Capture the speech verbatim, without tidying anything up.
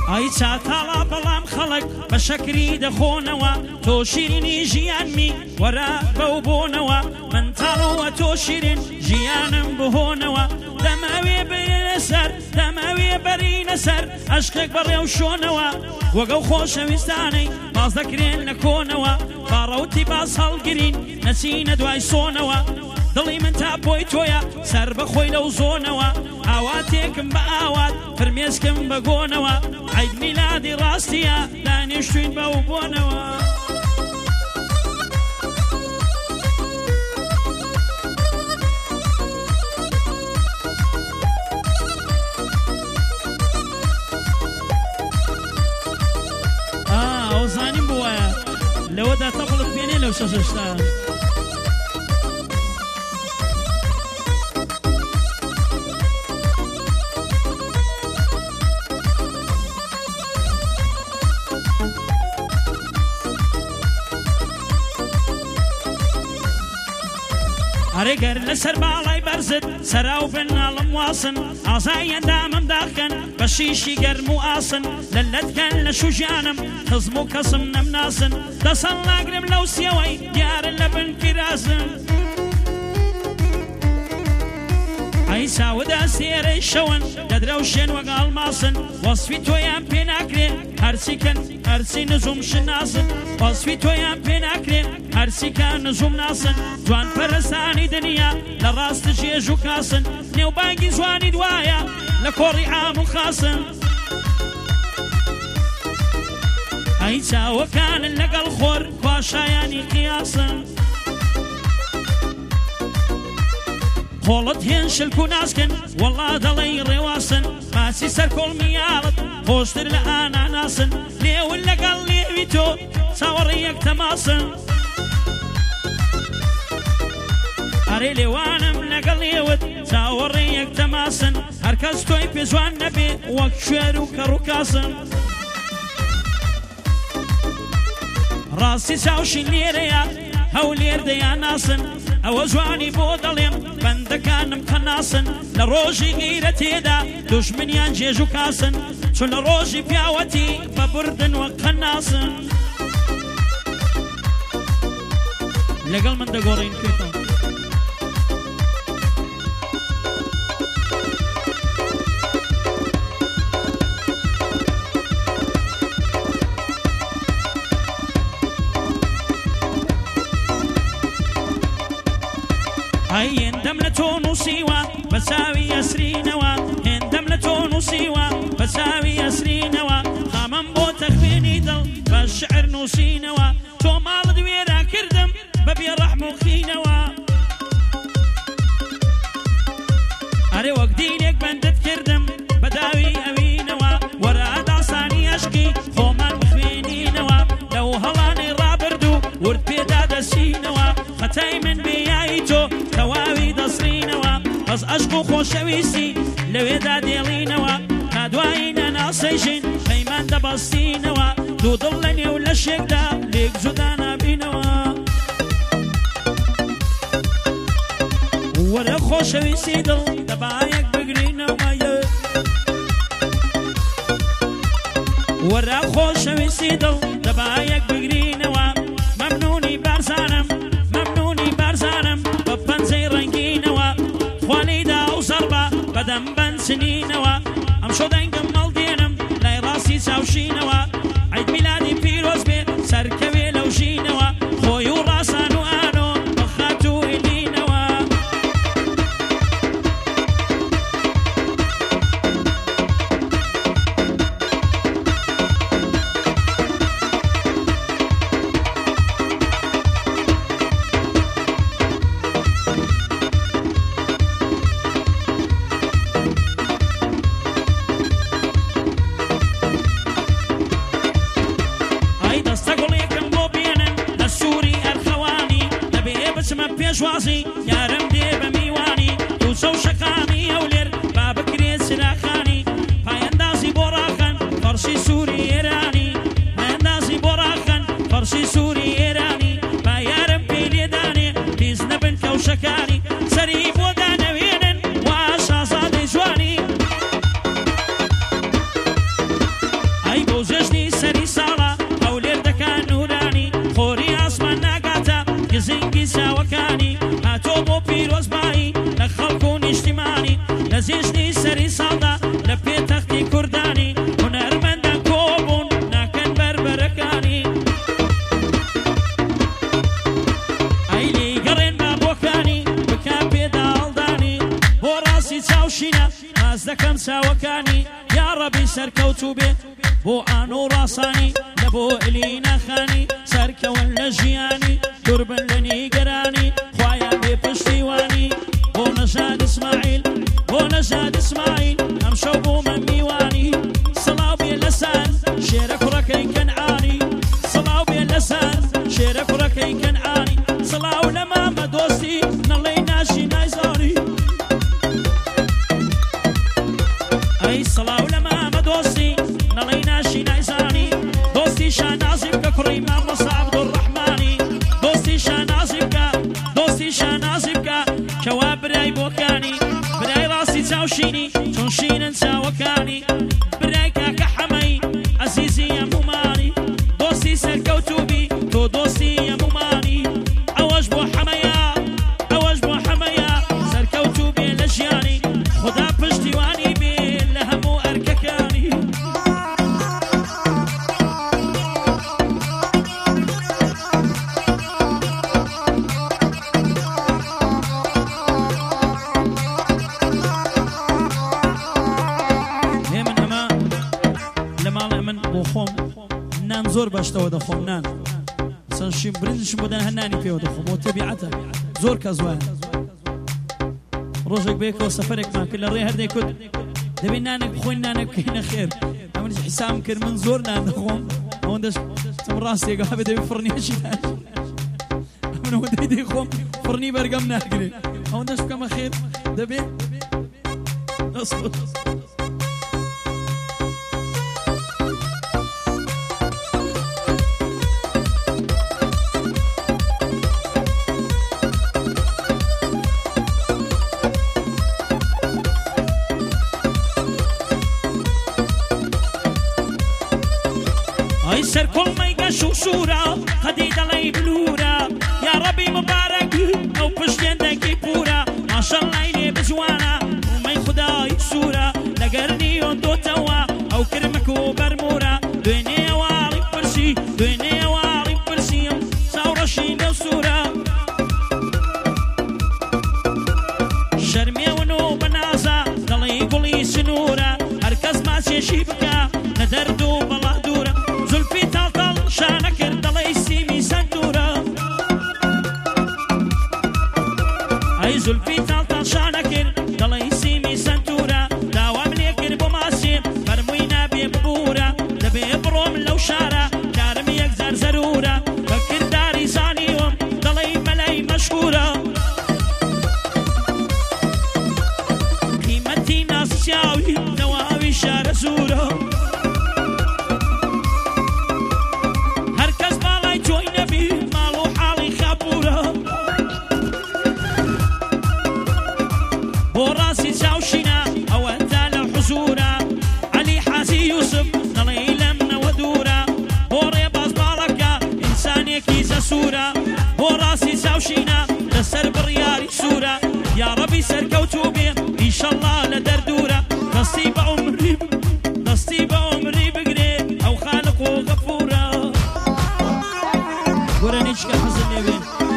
ئەی چاتاڵا بەڵام خەڵک بە شەکری دەخۆنەوە تۆ شیرینی ژیانمی وەرە بەو بۆنەوە من تاڵەوە تۆ شیرین ژیانم بهۆنەوە دەمەوێ بێنە سەر دەمەوێ بەرینە سەر عەشقێک بەڕێو شۆنەوە وەگەڵ خۆشەویستانەی باز دەکرێن لە کۆنەوە باڕەوتی باز هەڵگرین نەچینە دوای سۆنەوە دڵی من تا بۆی تۆیە سەر بەخۆی لەو زۆنەوە ئاواتێکم بە ئاوات فرمێسکم بە گۆنەوە عید میلادی ڕاستیە دانیشتوین بەو بۆنەوە ئەو زانیم بووایە لەوەدا تەقڵت بێنێ لەو شەشەشتا ئەرێگەر لەسەر باڵای بەرزت سەراو بناڵم واسن ئازای ئەندامم داخکەن بە شیشی گەرم و ئاسن لەلەتکەن لە شوژیانم خزم و کەسم نەمناسن دەسەڵ ناگرم لەو سیەوەی دیارن لە بن پیرازم ئەی چاوەدا سێرەی شەون دەدرەوشێن وەک ئەڵماسن وەسفی تۆیان پێ ناکرێن هەرچیکەن هەرچی نزوم شناسن وەسفی تۆیان پێ ناکرێن هەرچیکە نزوم ناسن جوان پەرستانی دنیا لە ڕاستە جێژ و کاسن نێوبانگی جوانی دوایە لە کۆڕی عام و خاسن ئەی چاوەکانن لەگەڵ خۆر پاشایانی قیاسن خۆڵت هێن شلک و ناسکن وەڵا دەڵێی ڕێواسن ماچی سەر کۆڵمیاڵت خۆشتر لە ئاناناسن لێون لەگەڵ لێوی تۆ چاوەڕێ یەک تەماسن ئەرێ لێوانم لەگەڵ لێوت چاوەڕێ یەک تەماسن هەرکەس تۆی پێزوان نەبێ وەک شوێر و کەڕووکاسن ڕاستی چاوشی لێرەیە هەولێر دەیان ناسن ئەوە جوانی بۆ دەڵێم بەندەکانم قەناسن لە ڕۆژی غیرە تێدا دوژمنیان جێژ و کاسن چون لە ڕۆژی پیاوەتی بە بردن وە قەناسن لەگەڵ من دەگۆڕین پێتەوە هێندەم لە تۆ نووسیوە بە چاوی ئەسرینەوە هێندەم لە تۆ نووسیوە بە چاوی ئەسرینەوە خامەم بۆ تەخوێنی دڵ بە شعر نووسینەوە تۆ ماڵت وێرا کردم بە بێڕەحم و خینەوە ئەرێ وەک دینێک بەندت کردم بە داوی ئەوینەوە وەرە داسانی عەشقی خۆمان بخوێنینەوە لەو هەڵانەی ڕابرد و ورد پێدا دەچینەوە خەتای من بێیایی تۆ تەواوی دەسڕینەوە بەس عەشق و خۆشەویستی لەوێدا دێڵینەوە تا دوایی نەناسەی ژین پەیمان دەبەستینەوە دوو دڵ لە نێو لەشێکدا لێک جودا نابینەوە وەرە خۆشەویستی دڵ دەبایەک بگرینەوە وەرە خۆشەویستی دڵ دەبایەک بگرینەوە مەمنونی بارزانم مەمنونی بارزانم بە پەنجەی ڕەنگینەوە خوالیدا و زەربە بەدەم بەنچنینەوە ئەم شۆ دەنگم مەڵدێنم لای ڕاستی چاوشینەوە عید میلادی پیرۆز بێ سەرکەوێ لەو ژینەوە خۆی و ڕاسان و ئانۆ بەخات و ئێنینەوە پێشوازی یارم دێ بە میوانی دووچە و شەقامی هەولێر با بکرێت سلاخانی پایەندازی بۆ ڕاخەن فەرشی سووری ئێرانی پایەندازی بۆ ڕاخەن فەرشی سووری ئێرانی با یارم پێی لێدانێ پیس نەبن کەوشەکانی سەری بۆ دانەوێنن وا شازادەی جوانی چاوەکانی یا ڕەبی سەرکەوتوو بێت بۆ ئان و ڕاسانی لە بۆ ئەلی ناخانی سەرکەون لە ژیانی دووربن لە نیگەرانی خوایان بێ پشتیوانی بۆ نەژاد ئیسماعیل بۆ نەژاد ئیسماعیل ئەم شەو بۆ من میوانی سڵاو بێ لەسەر شێرە کوڕەکەی کەنعانی سڵاو بێ لەسەر شێرە کوڕەکەی کەنعانی سڵاو لە مامە دۆستی نەڵێی ناشی نایزانی ئەی سڵاو لە مامە دۆستی نەڵێی ناشی نایزانی دۆستی شانازی بکە کوڕی مامۆستا عەبدوڕەحمانی دۆستی شانازی بکە دۆستی شانازی بکە کەوا برای بۆکانی برای ڕاستی چاوشینی چۆن شینن چاوەکانی برای کاکە حەمەی عەزیزی هەموومانی دۆستی سەرکەوتووبی تۆ دۆستی هەموومانی ئەوەش بۆ حەمەیە ئەوەش بۆ حەمەیە سەرکەوتوو بێ لە ژیانی خدا پشتیوانی بێ لە هەموو ئەرکەکانی هێ من ئەمە لە ماڵێ من بۆ خۆم نان زۆر باشتەوە دەخۆم نان سەنشیم برنجشم بۆدان هەنانی پێوە دەخۆم بۆ تەبیعەتە زۆر کەس وایە ڕۆژێک بەیەکەوە سەفەرێکمان کرد لە ڕێ هەردەی کورد دەبێت نانێک بخۆین نانێک بکەینە خێر ئەمەش حیسابم کرد من زۆر نان دەخۆم ئەوەندەش چەم ڕاستێکە هەبێ دەبێت فڕنیەشی داش ئەمن ئەوەندەی دەیخۆم فڕنی بەرگەم ناگرێت ئەوەندەش بکەمە خێر دەبێت ئەی سەرکۆڵمەی گەش و شورە قەدی دەڵێی بلورە یا ڕەبی مبارەک ئەو پشتێندەکی پورە ماشەڵڵای لێ بجوانە ومەی خودای سوورە لەگەر نیۆن دۆتەوە ئەو کرمک و بەرمورە دوێنێ ئەواڵی پرسی دوێنێ ئەواڵی پرسیم چاوڕەشی لەو سوورە شەرمێون و بەنازە دەڵێی گوڵی سنوورە هەرکەس ماچێشی بکە لە دەرد و بەڵا دوورە زولفی تاڵتاڵ شانە کرد دەڵێی سیمی سەندورە ئەی زولفی تاڵتاڵ شانە کرد دەڵێی سیمی سەندورە داوام لێ کرد بۆ ماسێ فەرمووی نابێ ببوورە دەبێ بڕۆم لەو شارە کارم یەکجار زەرورە بە کرداری زانیوم دەڵێی مەلای مەشهورە قیمەتی ناسیاوی تەواوی شارە زورە بۆ ڕاستی چاوشینە ئەوەندە لە حوزورە عەلی حاجی یوسف دەڵێی لەم نەوە دوورە بۆ ڕێباز باڵەکە ئینسانێکی زەسوورە بۆ ڕاستی چاوشینە لەسەر بڕیاری سوورە یا ڕەبی سەرکەوتوو بێ ئینشەڵڵا لە دەردورە دەستی بە عومری دەستی بە عومری بگرێ ئەو خالق و غەفوورە گۆرە نیچکە حەزم لێ بێ